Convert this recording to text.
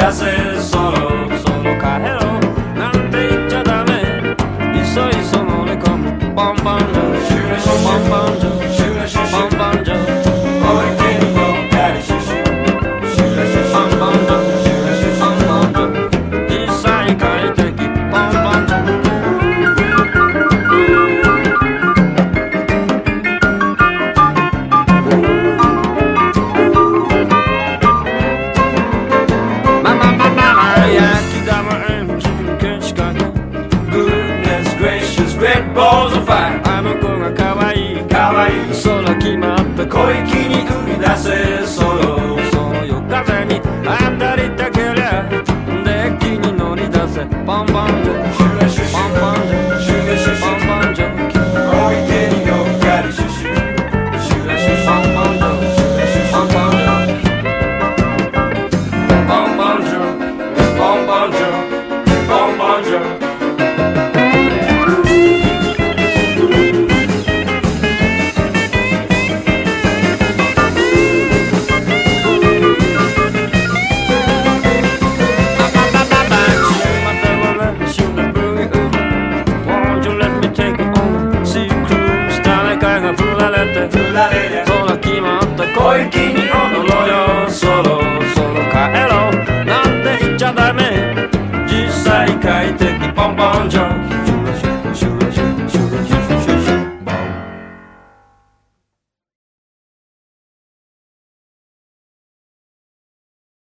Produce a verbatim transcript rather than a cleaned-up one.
出せそろそろ帰ろうなんて言っちゃダメいそいそ乗り込むボンボンジョーシュラシュボンボンジョーシュラシュボンボンジョーおいけるよダリシュシュシュラシュボンボンジョーシュラシュボンボンジョー実際快適ボンボンジョーGreat balls of fire あの子が可愛い可愛い空決まった小粋に